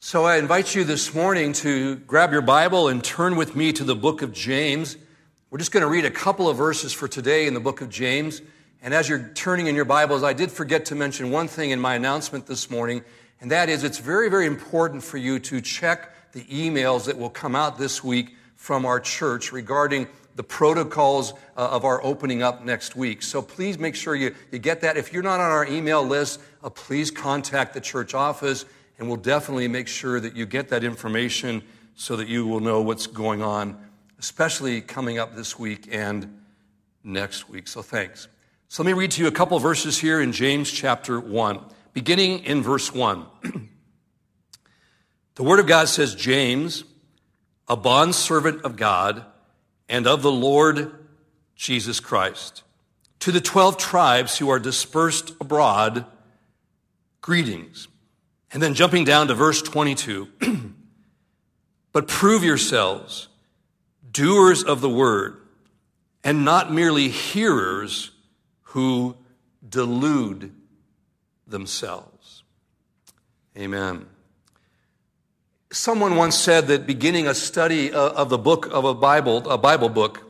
So I invite you this morning to grab your Bible and turn with me to the book of James. We're just going to read a couple of verses for today in the book of James. And as you're turning in your Bibles, I did forget to mention one thing in my announcement this morning, and that is it's very, very important for you to check the emails that will come out this week from our church regarding the protocols of our opening up next week. So please make sure you get that. If you're not on our email list, please contact the church office, and we'll definitely make sure that you get that information so that you will know what's going on, especially coming up this week and next week. So thanks. So let me read to you a couple verses here in James chapter 1, beginning in verse 1. The Word of God says, James, a bondservant of God and of the Lord Jesus Christ, to the 12 tribes who are dispersed abroad, greetings. And then jumping down to verse 22, but prove yourselves doers of the word and not merely hearers who delude themselves. Amen. Someone once said that beginning a study of the book of a Bible book,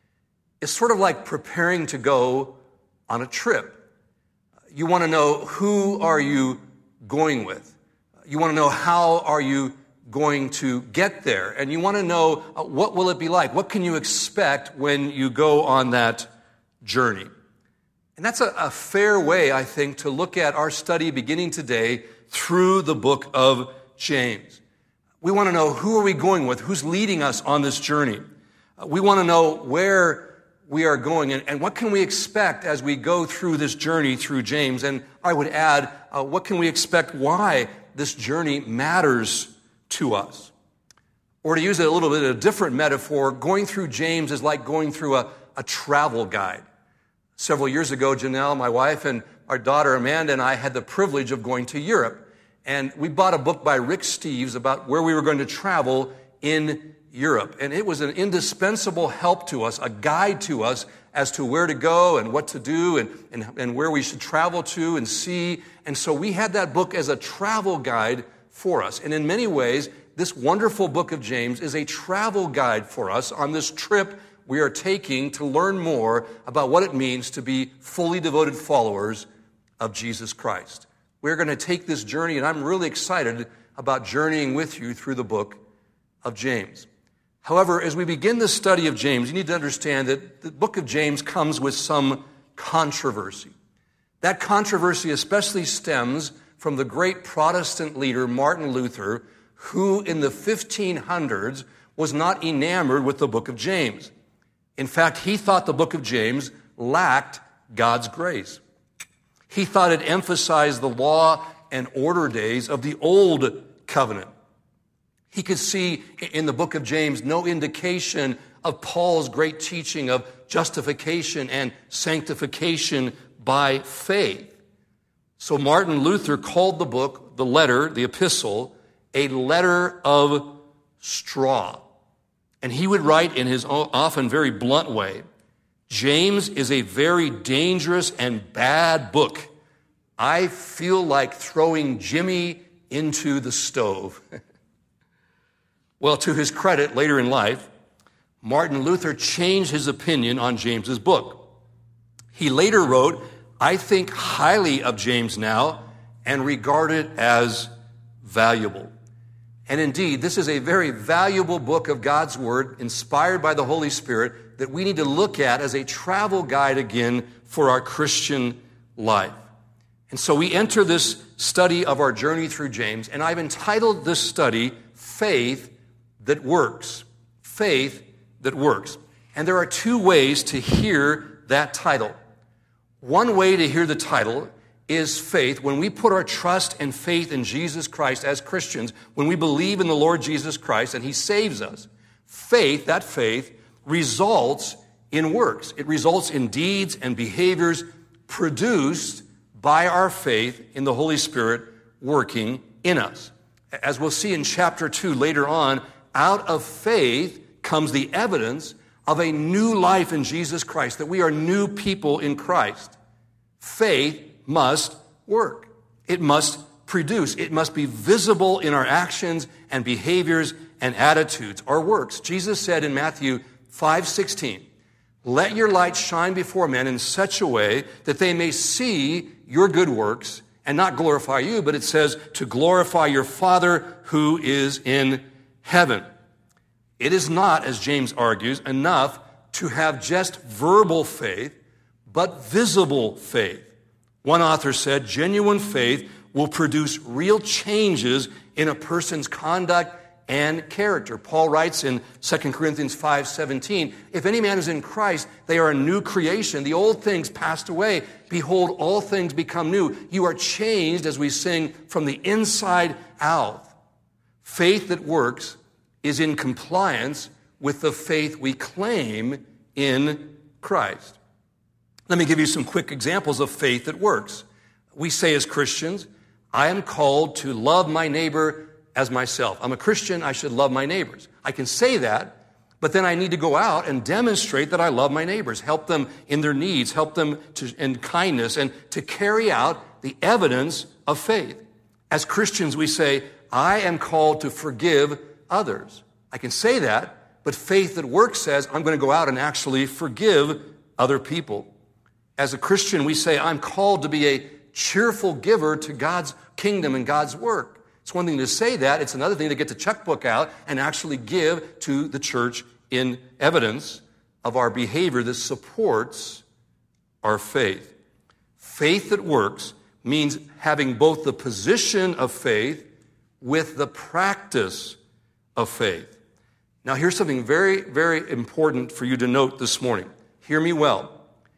is sort of like preparing to go on a trip. You want to know who are you going with. You want to know how are you going to get there. And you want to know what will it be like. What can you expect when you go on that journey? And that's a fair way, I think, to look at our study beginning today through the book of James. We want to know who are we going with, who's leading us on this journey. We want to know where we are going and what can we expect as we go through this journey through James. And I would add, what can we expect why this journey matters to us? Or to use a little bit of a different metaphor, going through James is like going through a travel guide. Several years ago, Janelle, my wife, and our daughter Amanda and I had the privilege of going to Europe. And we bought a book by Rick Steves about where we were going to travel in Europe. And it was an indispensable help to us, a guide to us as to where to go and what to do and where we should travel to and see. And so we had that book as a travel guide for us. And in many ways, this wonderful book of James is a travel guide for us on this trip we are taking to learn more about what it means to be fully devoted followers of Jesus Christ. We're going to take this journey, and I'm really excited about journeying with you through the book of James. However, as we begin the study of James, you need to understand that the book of James comes with some controversy. That controversy especially stems from the great Protestant leader Martin Luther, who in the 1500s was not enamored with the book of James. In fact, he thought the book of James lacked God's grace. He thought it emphasized the law and order days of the old covenant. He could see in the book of James no indication of Paul's great teaching of justification and sanctification by faith. So Martin Luther called the book, the letter, the epistle, a letter of straw. And he would write in his often very blunt way, James is a very dangerous and bad book. I feel like throwing Jimmy into the stove. Well, to his credit, later in life, Martin Luther changed his opinion on James's book. He later wrote, I think highly of James now and regard it as valuable. And indeed, this is a very valuable book of God's Word, inspired by the Holy Spirit, that we need to look at as a travel guide again for our Christian life. And so we enter this study of our journey through James, and I've entitled this study, Faith That Works. Faith that Works. And there are two ways to hear that title. One way to hear the title is faith. When we put our trust and faith in Jesus Christ as Christians, when we believe in the Lord Jesus Christ and He saves us, faith, that faith, results in works. It results in deeds and behaviors produced by our faith in the Holy Spirit working in us. As we'll see in chapter 2 later on, out of faith comes the evidence of a new life in Jesus Christ, that we are new people in Christ. Faith must work. It must produce. It must be visible in our actions and behaviors and attitudes, our works. Jesus said in Matthew 5:16, "Let your light shine before men in such a way that they may see your good works and not glorify you," but it says to glorify your Father who is in heaven. It is not, as James argues, enough to have just verbal faith, but visible faith. One author said, genuine faith will produce real changes in a person's conduct and character. Paul writes in 2 Corinthians 5:17, "If any man is in Christ, they are a new creation. The old things passed away. Behold, all things become new." You are changed, as we sing, from the inside out. Faith that works is in compliance with the faith we claim in Christ. Let me give you some quick examples of faith that works. We say as Christians, I am called to love my neighbor as myself. I'm a Christian, I should love my neighbors. I can say that, but then I need to go out and demonstrate that I love my neighbors, help them in their needs, help them in kindness, and to carry out the evidence of faith. As Christians, we say, I am called to forgive others. I can say that, but faith that works says I'm going to go out and actually forgive other people. As a Christian, we say, I'm called to be a cheerful giver to God's kingdom and God's work. It's one thing to say that. It's another thing to get the checkbook out and actually give to the church in evidence of our behavior that supports our faith. Faith that works means having both the position of faith with the practice of faith. Now, here's something very, very important for you to note this morning. Hear me well.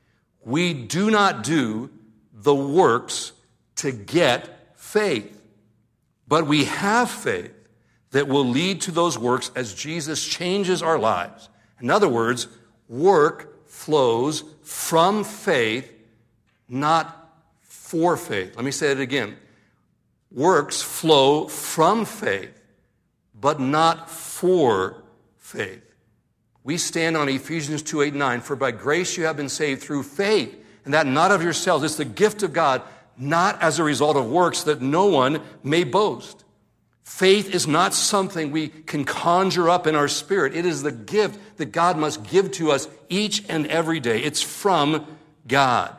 We do not do the works to get faith, but we have faith that will lead to those works as Jesus changes our lives. In other words, work flows from faith, not for faith. Let me say it again. Works flow from faith, but not for faith. We stand on Ephesians 2:8-9, "For by grace you have been saved through faith, and that not of yourselves. It's the gift of God, not as a result of works, that no one may boast." Faith is not something we can conjure up in our spirit. It is the gift that God must give to us each and every day. It's from God.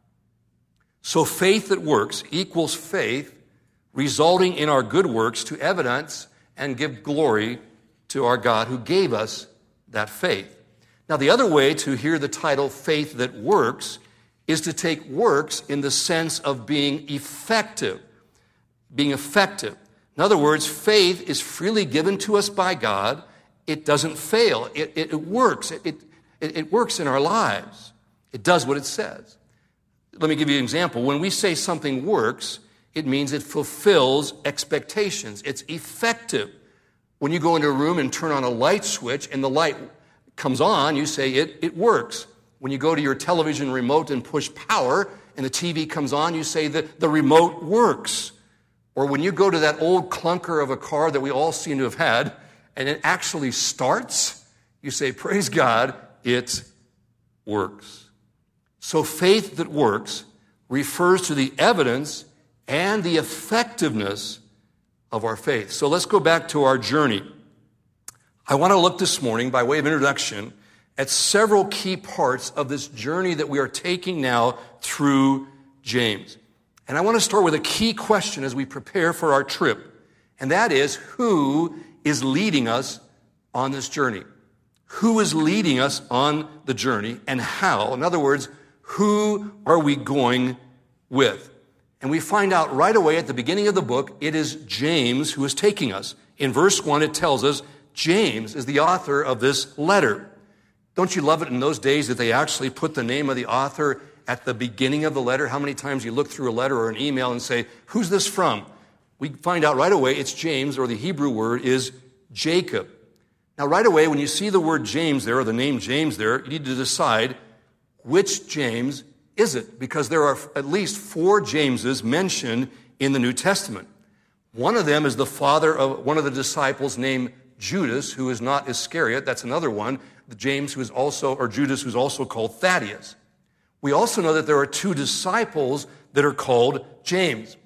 So faith that works equals faith resulting in our good works to evidence and give glory to our God who gave us that faith. Now, the other way to hear the title faith that works is to take works in the sense of being effective. Being effective. In other words, faith is freely given to us by God. It doesn't fail. It works. It works in our lives. It does what it says. Let me give you an example. When we say something works, it means it fulfills expectations. It's effective. When you go into a room and turn on a light switch and the light comes on, you say it works. When you go to your television remote and push power and the TV comes on, you say that the remote works. Or when you go to that old clunker of a car that we all seem to have had and it actually starts, you say, praise God, it works. So faith that works refers to the evidence and the effectiveness of our faith. So let's go back to our journey. I want to look this morning, by way of introduction, at several key parts of this journey that we are taking now through James. And I want to start with a key question as we prepare for our trip, and that is, who is leading us on this journey? Who is leading us on the journey and how? In other words, who are we going with? And we find out right away at the beginning of the book, it is James who is taking us. In verse 1, it tells us James is the author of this letter. Don't you love it in those days that they actually put the name of the author at the beginning of the letter? How many times you look through a letter or an email and say, who's this from? We find out right away it's James, or the Hebrew word is Jacob. Now, right away, when you see the word James there, or the name James there, you need to decide which James is it? Because there are at least 4 Jameses mentioned in the New Testament. One of them is the father of one of the disciples named Judas, who is not Iscariot. That's another one. James, who is also, or Judas, who's also called Thaddeus. We also know that there are 2 disciples that are called James.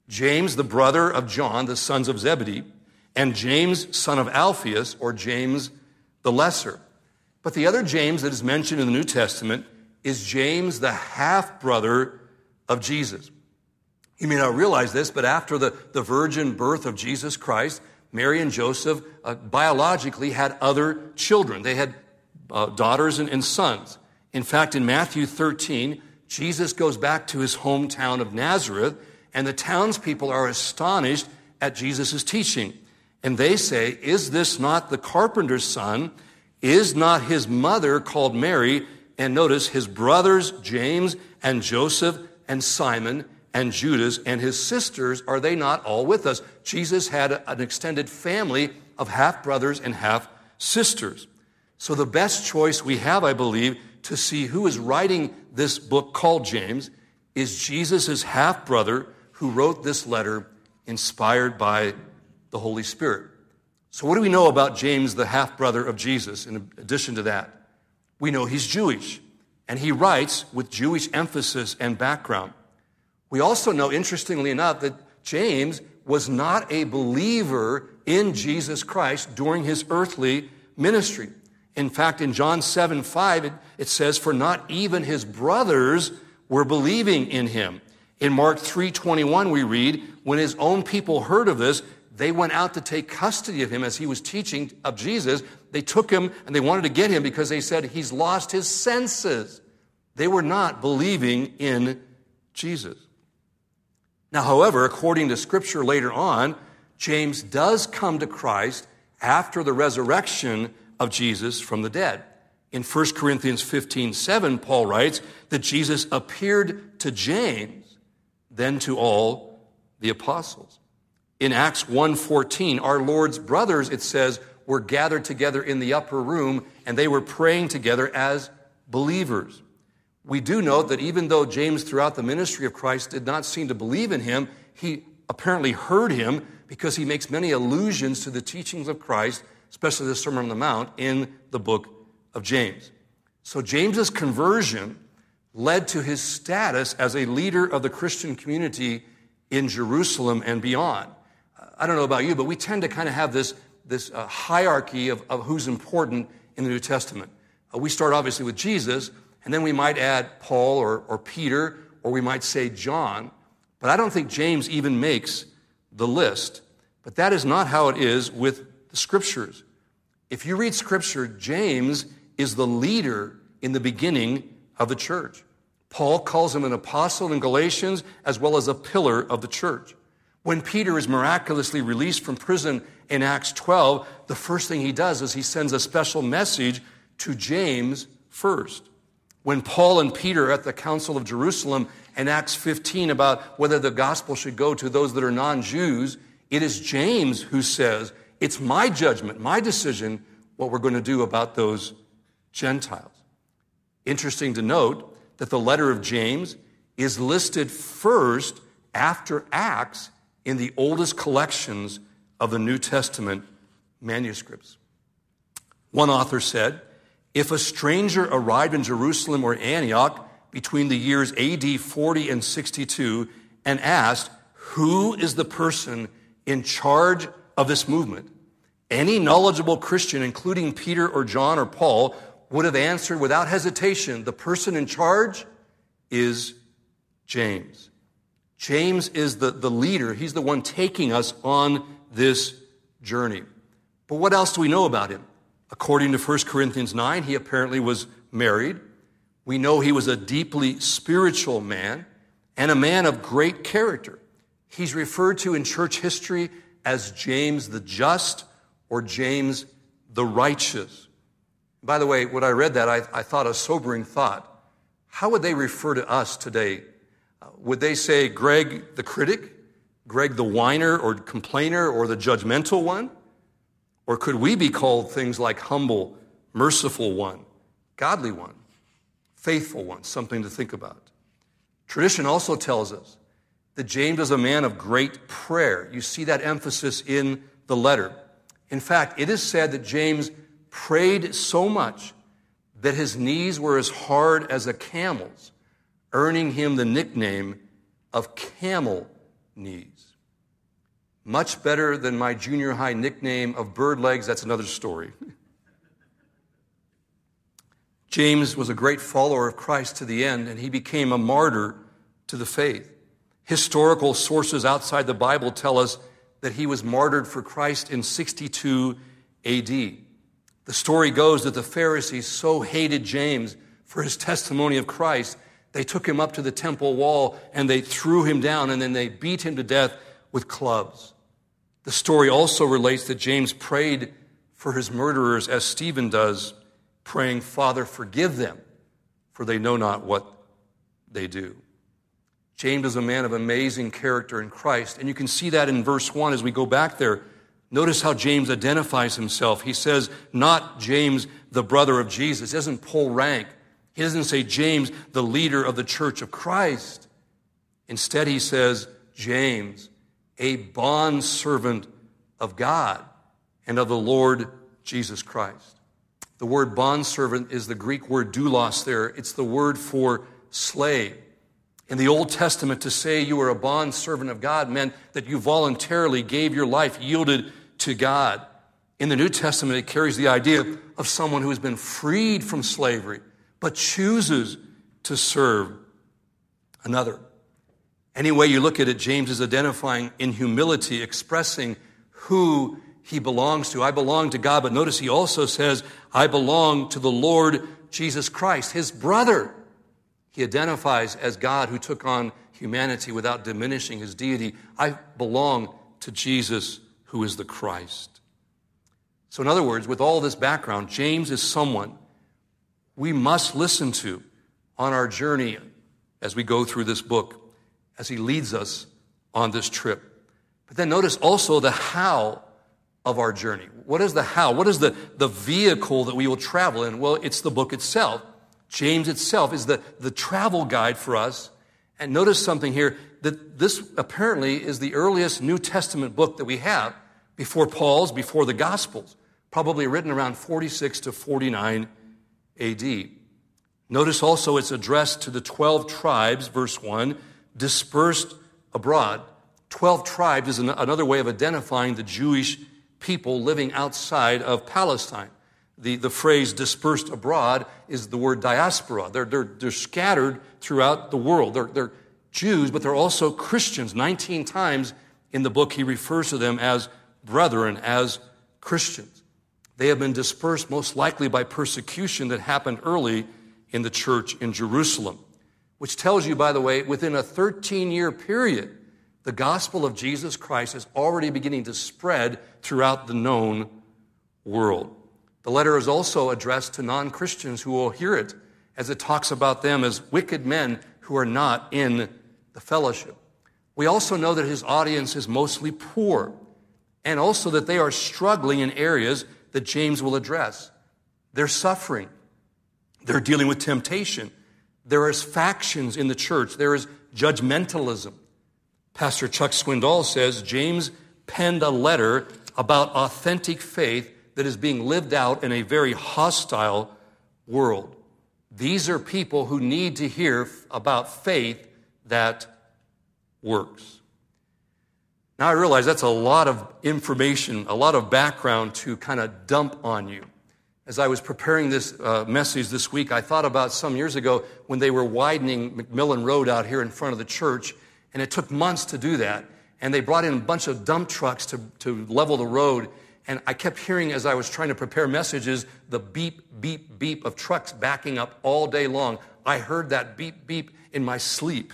James, the brother of John, the sons of Zebedee, and James, son of Alphaeus, or James the Lesser. But the other James that is mentioned in the New Testament is James, the half-brother of Jesus. You may not realize this, but after the virgin birth of Jesus Christ, Mary and Joseph biologically had other children. They had daughters and sons. In fact, in Matthew 13, Jesus goes back to his hometown of Nazareth, and the townspeople are astonished at Jesus' teaching. And they say, "Is this not the carpenter's son? Is not his mother called Mary?" And notice, his brothers James and Joseph and Simon and Judas and his sisters, are they not all with us? Jesus had an extended family of half-brothers and half-sisters. So the best choice we have, I believe, to see who is writing this book called James is Jesus' half-brother who wrote this letter inspired by the Holy Spirit. So what do we know about James, the half-brother of Jesus, in addition to that? We know he's Jewish, and he writes with Jewish emphasis and background. We also know, interestingly enough, that James was not a believer in Jesus Christ during his earthly ministry. In fact, in John 7:5, it says, "For not even his brothers were believing in him." In Mark 3:21, we read, "When his own people heard of this, they went out to take custody of him as he was teaching of Jesus. They took him and they wanted to get him because they said, 'He's lost his senses.'" They were not believing in Jesus. Now, however, according to Scripture later on, James does come to Christ after the resurrection of Jesus from the dead. In 1 Corinthians 15:7, Paul writes that Jesus appeared to James, then to all the apostles. In Acts 1:14, our Lord's brothers, it says, were gathered together in the upper room, and they were praying together as believers. We do note that even though James, throughout the ministry of Christ, did not seem to believe in him, he apparently heard him because he makes many allusions to the teachings of Christ, especially the Sermon on the Mount, in the book of James. So James's conversion led to his status as a leader of the Christian community in Jerusalem and beyond. I don't know about you, but we tend to kind of have this hierarchy of who's important in the New Testament. We start obviously with Jesus, and then we might add Paul or Peter, or we might say John. But I don't think James even makes the list. But that is not how it is with the Scriptures. If you read Scripture, James is the leader in the beginning of the church. Paul calls him an apostle in Galatians as well as a pillar of the church. When Peter is miraculously released from prison in Acts 12, the first thing he does is he sends a special message to James first. When Paul and Peter are at the Council of Jerusalem in Acts 15 about whether the gospel should go to those that are non-Jews, it is James who says, "It's my judgment, my decision, what we're going to do about those Gentiles." Interesting to note that the letter of James is listed first after Acts in the oldest collections of the New Testament manuscripts. One author said, "If a stranger arrived in Jerusalem or Antioch between the years AD 40 and 62 and asked, 'Who is the person in charge of this movement?' any knowledgeable Christian, including Peter or John or Paul, would have answered without hesitation, 'The person in charge is James.'" James is the leader. He's the one taking us on this journey. But what else do we know about him? According to 1 Corinthians 9, he apparently was married. We know he was a deeply spiritual man and a man of great character. He's referred to in church history as James the Just or James the Righteous. By the way, when I read that, I thought a sobering thought. How would they refer to us today? Would they say Greg the critic, Greg the whiner or complainer, or the judgmental one? Or could we be called things like humble, merciful one, godly one, faithful one? Something to think about. Tradition also tells us that James is a man of great prayer. You see that emphasis in the letter. In fact, it is said that James prayed so much that his knees were as hard as a camel's, earning him the nickname of Camel knees. Much better than my junior high nickname of Bird Legs. That's another story. James was a great follower of Christ to the end, and he became a martyr to the faith. Historical sources outside the Bible tell us that he was martyred for Christ in 62 AD. The story goes that the Pharisees so hated James for his testimony of Christ, they took him up to the temple wall and they threw him down, and then they beat him to death with clubs. The story also relates that James prayed for his murderers as Stephen does, praying, "Father, forgive them, for they know not what they do." James is a man of amazing character in Christ, and you can see that in verse 1 as we go back there. Notice how James identifies himself. He says, not James, the brother of Jesus. He doesn't pull rank. He doesn't say James, the leader of the church of Christ. Instead, he says, James, a bondservant of God and of the Lord Jesus Christ. The word bondservant is the Greek word doulos there. It's the word for slave. In the Old Testament, to say you were a bondservant of God meant that you voluntarily gave your life, yielded to God. In the New Testament, it carries the idea of someone who has been freed from slavery, but chooses to serve another. Any way you look at it, James is identifying in humility, expressing who he belongs to. I belong to God, but notice he also says, I belong to the Lord Jesus Christ, his brother. He identifies as God who took on humanity without diminishing his deity. I belong to Jesus, who is the Christ. So in other words, with all this background, James is someone we must listen to on our journey as we go through this book, as he leads us on this trip. But then notice also the how of our journey. What is the how? What is the vehicle that we will travel in? Well, it's the book itself. James itself is the travel guide for us. And notice something here, that this apparently is the earliest New Testament book that we have before Paul's, before the Gospels, probably written around 46 to 49 AD. Notice also it's addressed to the 12 tribes, verse 1, dispersed abroad. 12 tribes is another way of identifying the Jewish people living outside of Palestine. The phrase dispersed abroad is the word diaspora. They're scattered throughout the world. They're Jews, but they're also Christians. 19 times in the book he refers to them as brethren, as Christians. They have been dispersed most likely by persecution that happened early in the church in Jerusalem, which tells you, by the way, within a 13-year period, the gospel of Jesus Christ is already beginning to spread throughout the known world. The letter is also addressed to non-Christians who will hear it, as it talks about them as wicked men who are not in the fellowship. We also know that his audience is mostly poor, and also that they are struggling in areas that James will address. They're suffering. They're dealing with temptation. There is factions in the church. There is judgmentalism. Pastor Chuck Swindoll says James penned a letter about authentic faith that is being lived out in a very hostile world. These are people who need to hear about faith that works. Now I realize that's a lot of information, a lot of background to kind of dump on you. As I was preparing this message this week, I thought about some years ago when they were widening McMillan Road out here in front of the church, and it took months to do that. And they brought in a bunch of dump trucks to level the road. And I kept hearing, as I was trying to prepare messages, the beep, beep, beep of trucks backing up all day long. I heard that beep, beep in my sleep.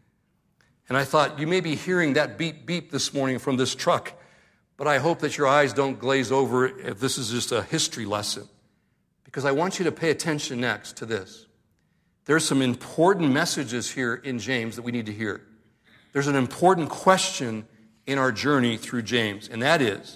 And I thought, you may be hearing that beep, beep this morning from this truck, but I hope that your eyes don't glaze over if this is just a history lesson, because I want you to pay attention next to this. There's some important messages here in James that we need to hear. There's an important question in our journey through James, and that is,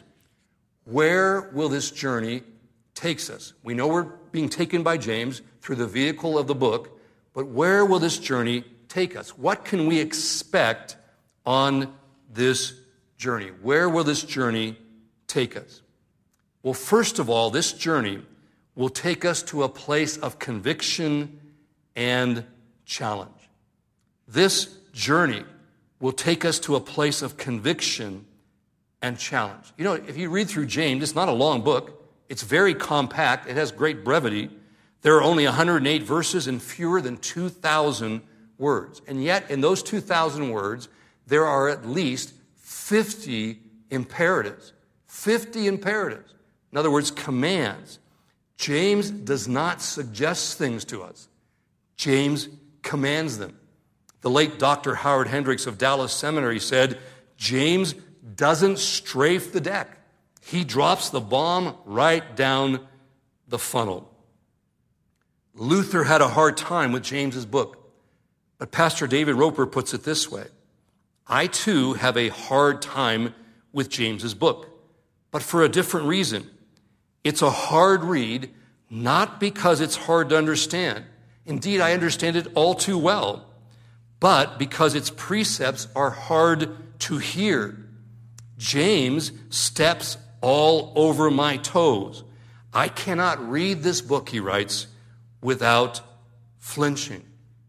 where will this journey take us? We know we're being taken by James through the vehicle of the book, but where will this journey take us? What can we expect on this journey? Where will this journey take us? Well, first of all, this journey will take us to a place of conviction and challenge. This journey will take us to a place of conviction and challenge. You know, if you read through James, it's not a long book. It's very compact. It has great brevity. There are only 108 verses and fewer than 2,000 words. And yet, in those 2,000 words, there are at least 50 imperatives. 50 imperatives. In other words, commands. James does not suggest things to us. James commands them. The late Dr. Howard Hendricks of Dallas Seminary said, James doesn't strafe the deck. He drops the bomb right down the funnel. Luther had a hard time with James's book, but Pastor David Roper puts it this way: I too have a hard time with James's book, but for a different reason. It's a hard read, not because it's hard to understand. Indeed, I understand it all too well, but because its precepts are hard to hear. James steps all over my toes. I cannot read this book, he writes, without flinching.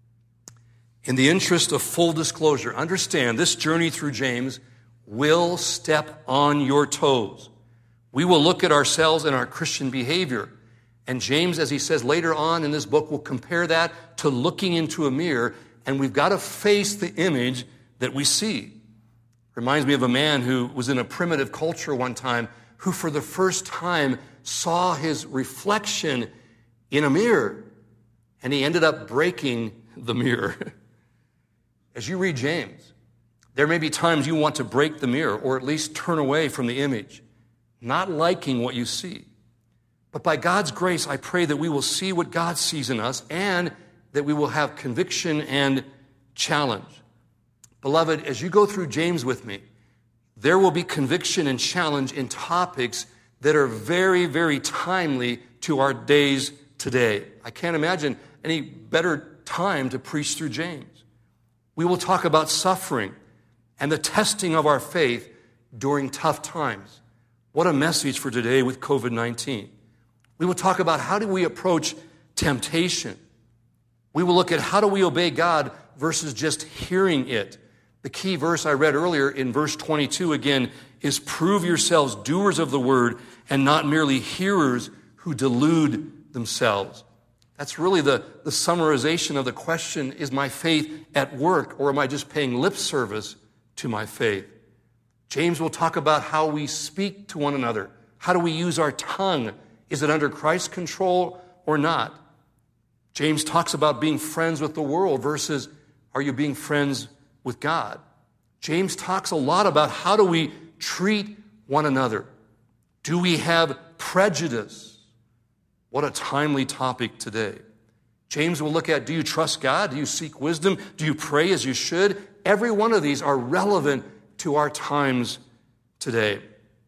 In the interest of full disclosure, understand this journey through James will step on your toes. We will look at ourselves and our Christian behavior. And James, as he says later on in this book, will compare that to looking into a mirror, and we've got to face the image that we see. Reminds me of a man who was in a primitive culture one time who for the first time saw his reflection in a mirror, and he ended up breaking the mirror. As you read James, there may be times you want to break the mirror or at least turn away from the image, not liking what you see. But by God's grace, I pray that we will see what God sees in us and that we will have conviction and challenge. Beloved, as you go through James with me, there will be conviction and challenge in topics that are very, very timely to our days today. I can't imagine any better time to preach through James. We will talk about suffering and the testing of our faith during tough times. What a message for today with COVID-19. We will talk about how do we approach temptation. We will look at how do we obey God versus just hearing it. The key verse I read earlier in verse 22 again is prove yourselves doers of the word and not merely hearers who delude themselves. That's really the summarization of the question, is my faith at work or am I just paying lip service to my faith? James will talk about how we speak to one another. How do we use our tongue? Is it under Christ's control or not? James talks about being friends with the world versus are you being friends with God? James talks a lot about how do we treat one another. Do we have prejudice? What a timely topic today. James will look at, do you trust God? Do you seek wisdom? Do you pray as you should? Every one of these are relevant to our times today.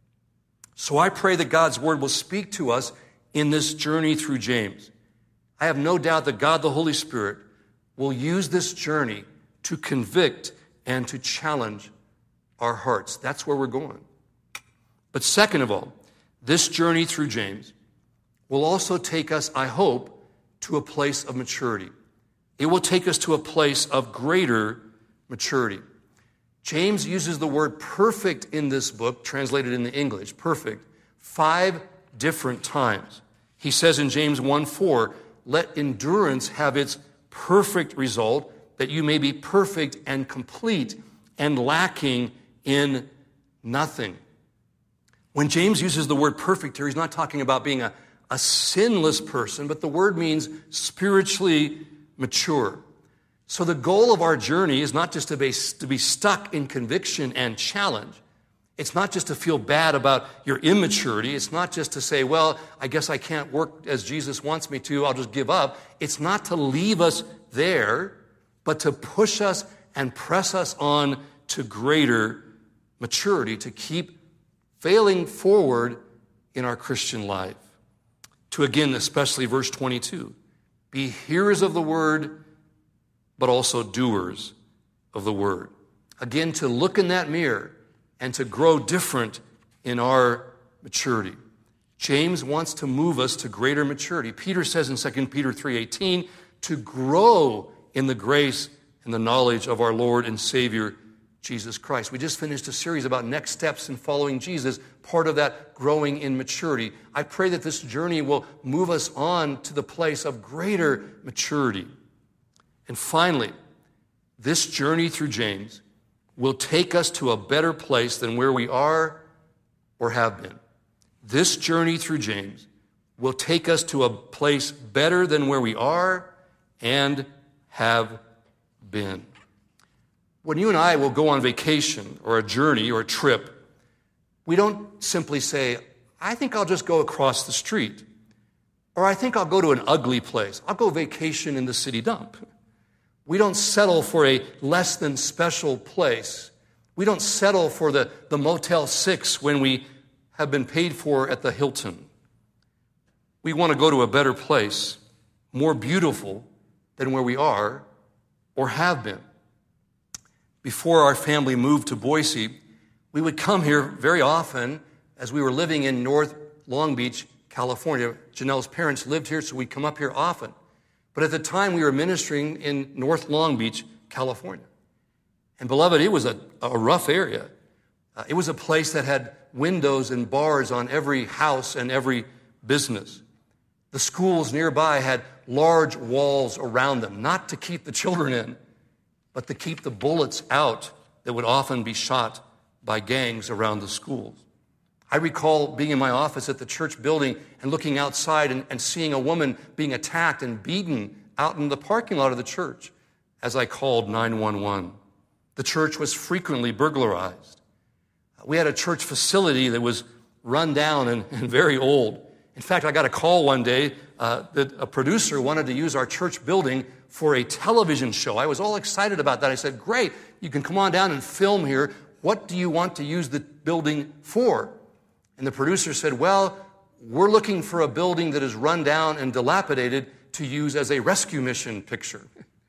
So I pray that God's word will speak to us in this journey through James. I have no doubt that God, the Holy Spirit, will use this journey to convict and to challenge our hearts. That's where we're going. But second of all, this journey through James will also take us, I hope, to a place of maturity. It will take us to a place of greater maturity. James uses the word perfect in this book, translated into English, perfect, 5 different times. He says in James 1:4, let endurance have its perfect result, that you may be perfect and complete and lacking in nothing. When James uses the word perfect here, he's not talking about being a sinless person, but the word means spiritually mature. So the goal of our journey is not just to be stuck in conviction and challenge. It's not just to feel bad about your immaturity. It's not just to say, well, I guess I can't work as Jesus wants me to. I'll just give up. It's not to leave us there, but to push us and press us on to greater maturity, to keep failing forward in our Christian life. To again, especially verse 22, be hearers of the word, but also doers of the word. Again, to look in that mirror and to grow different in our maturity. James wants to move us to greater maturity. Peter says in 2 Peter 3:18, to grow in the grace and the knowledge of our Lord and Savior, Jesus Christ. We just finished a series about next steps in following Jesus, part of that growing in maturity. I pray that this journey will move us on to the place of greater maturity. And finally, this journey through James will take us to a better place than where we are or have been. This journey through James will take us to a place better than where we are and have been. When you and I will go on vacation or a journey or a trip, we don't simply say, I think I'll just go across the street, or I think I'll go to an ugly place. I'll go vacation in the city dump. We don't settle for a less than special place. We don't settle for the Motel 6 when we have been paid for at the Hilton. We want to go to a better place, more beautiful than where we are or have been. Before our family moved to Boise, we would come here very often as we were living in North Long Beach, California. Janelle's parents lived here, so we'd come up here often. But at the time, we were ministering in North Long Beach, California. And beloved, it was a rough area. It was a place that had windows and bars on every house and every business. The schools nearby had large walls around them, not to keep the children in, but to keep the bullets out that would often be shot by gangs around the schools. I recall being in my office at the church building and looking outside and seeing a woman being attacked and beaten out in the parking lot of the church as I called 911. The church was frequently burglarized. We had a church facility that was run down and very old. In fact, I got a call one day that a producer wanted to use our church building for a television show. I was all excited about that. I said, great, you can come on down and film here. What do you want to use the building for? And the producer said, well, we're looking for a building that is run down and dilapidated to use as a rescue mission picture.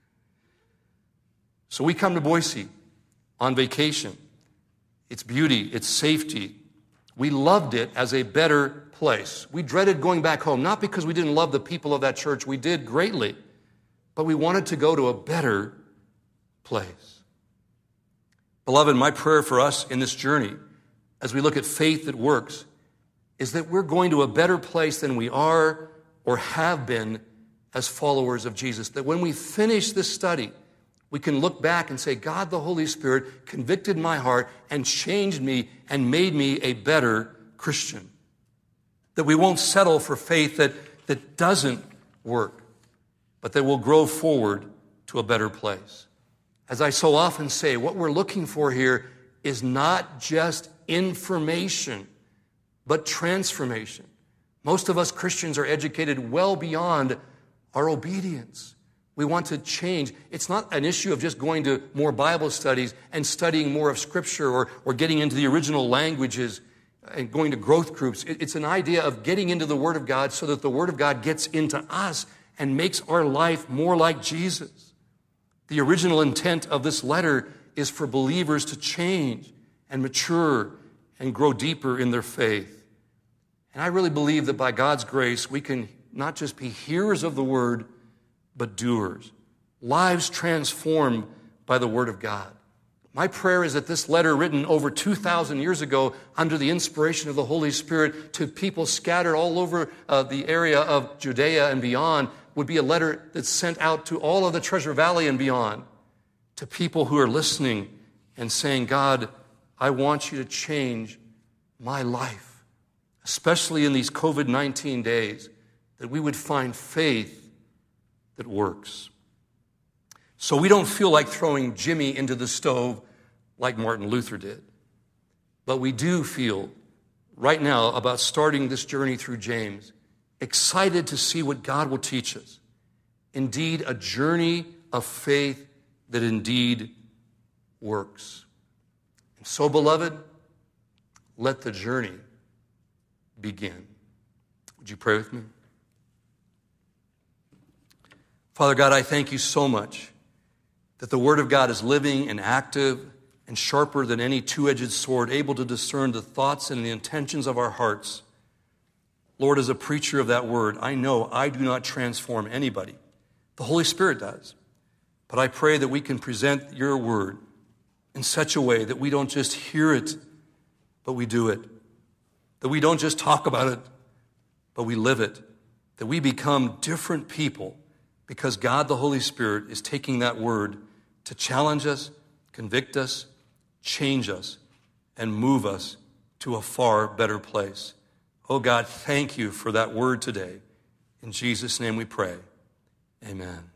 So we come to Boise on vacation. Its beauty, its safety. We loved it as a better place. We dreaded going back home, not because we didn't love the people of that church. We did greatly. But we wanted to go to a better place. Beloved, my prayer for us in this journey, as we look at faith that works, is that we're going to a better place than we are or have been as followers of Jesus. That when we finish this study, we can look back and say, God, the Holy Spirit, convicted my heart and changed me and made me a better Christian. That we won't settle for faith that doesn't work, but that will grow forward to a better place. As I so often say, what we're looking for here is not just information, but transformation. Most of us Christians are educated well beyond our obedience. We want to change. It's not an issue of just going to more Bible studies and studying more of Scripture or getting into the original languages and going to growth groups. It's an idea of getting into the Word of God so that the Word of God gets into us and makes our life more like Jesus. The original intent of this letter is for believers to change and mature and grow deeper in their faith. And I really believe that by God's grace, we can not just be hearers of the Word, but doers. Lives transformed by the Word of God. My prayer is that this letter, written over 2,000 years ago under the inspiration of the Holy Spirit to people scattered all over the area of Judea and beyond, would be a letter that's sent out to all of the Treasure Valley and beyond, to people who are listening and saying, God, I want you to change my life, especially in these COVID-19 days, that we would find faith that works. So we don't feel like throwing Jimmy into the stove like Martin Luther did. But we do feel right now about starting this journey through James, excited to see what God will teach us. Indeed, a journey of faith that indeed works. And so, beloved, let the journey begin. Would you pray with me? Father God, I thank you so much that the Word of God is living and active and sharper than any two-edged sword, able to discern the thoughts and the intentions of our hearts. Lord, as a preacher of that Word, I know I do not transform anybody. The Holy Spirit does. But I pray that we can present your Word in such a way that we don't just hear it, but we do it. That we don't just talk about it, but we live it. That we become different people because God the Holy Spirit is taking that word to challenge us, convict us, change us, and move us to a far better place. Oh God, thank you for that word today. In Jesus' name we pray. Amen.